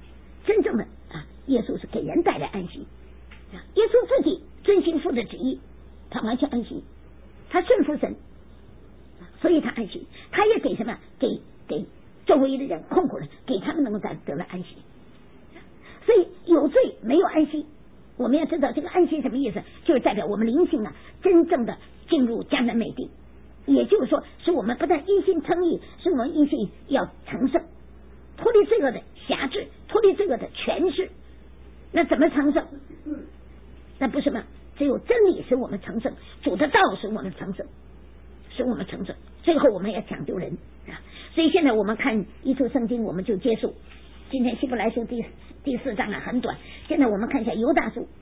真正的啊，耶稣是给人带来安息。耶稣自己遵行父的旨意，他完全安息，他顺服神，所以他安息。他也给什么？给给周围的人、困苦人，给他们能够得得了安息。所以有罪没有安息，我们要知道这个安息什么意思，就是代表我们灵性啊真正的进入迦南美地，也就是说是我们不但因信称义，是我们因信要成圣，脱离罪恶的辖制，脱离罪恶的权势。那怎么成圣？那不是吗？只有真理使我们成圣，主的道使我们成圣，使我们成圣。最后我们要讲究人啊！所以现在我们看一处圣经，我们就结束。今天希伯来书第第四章啊很短，现在我们看一下犹大书。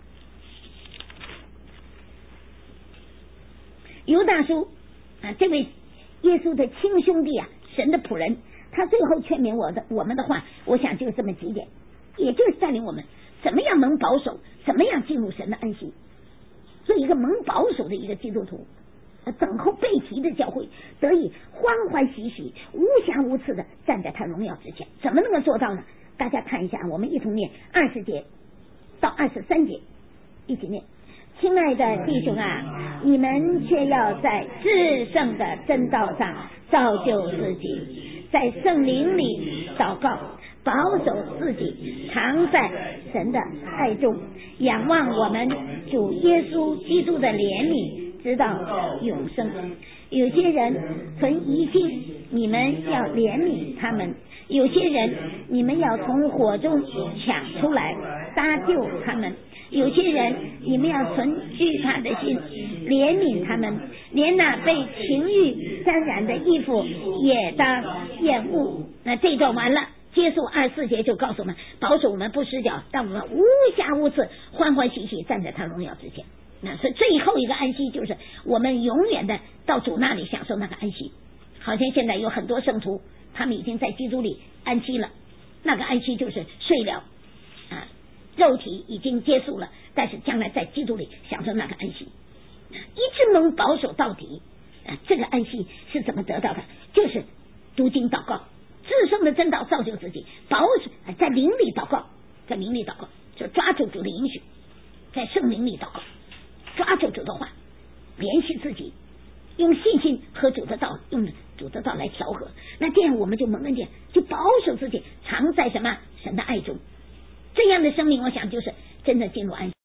犹大书啊，这位耶稣的亲兄弟啊，神的仆人，他最后劝勉我的我们的话，我想就这么几点，也就是带领我们怎么样能保守，怎么样进入神的安息，做一个蒙保守的一个基督徒，等候被提的教会得以欢欢喜喜、无瑕无疵的站在他荣耀之前。怎么能够做到呢？大家看一下，我们一同念二十节到二十三节，一起念。亲爱的弟兄啊，你们却要在至圣的真道上造就自己，在圣灵里祷告，保守自己常在神的爱中，仰望我们主耶稣基督的怜悯，直到永生。有些人存疑心，你们要怜悯他们；有些人你们要从火中抢出来搭救他们；有些人你们要存惧怕的心怜悯他们，连那被情欲沾染的衣服也当厌恶。那这段完了，结束二十四节就告诉我们，保守我们不失脚，让我们无瑕无疵，欢欢喜喜站在他荣耀之前。那是最后一个安息，就是我们永远的到主那里享受那个安息。好像现在有很多圣徒，他们已经在基督里安息了，那个安息就是睡了啊，肉体已经结束了，但是将来在基督里享受那个安息，一直能保守到底啊。这个安息是怎么得到的？就是读经祷告，至圣的真道造就自己，保守在灵里祷告，在灵里祷告，就抓住主的应许，在圣灵里祷告，抓住主的话，联系自己，用信心和主的道，用主的道来调和。那这样我们就蒙恩典，就保守自己常在什么神的爱中。这样的生命，我想就是真的进入安息。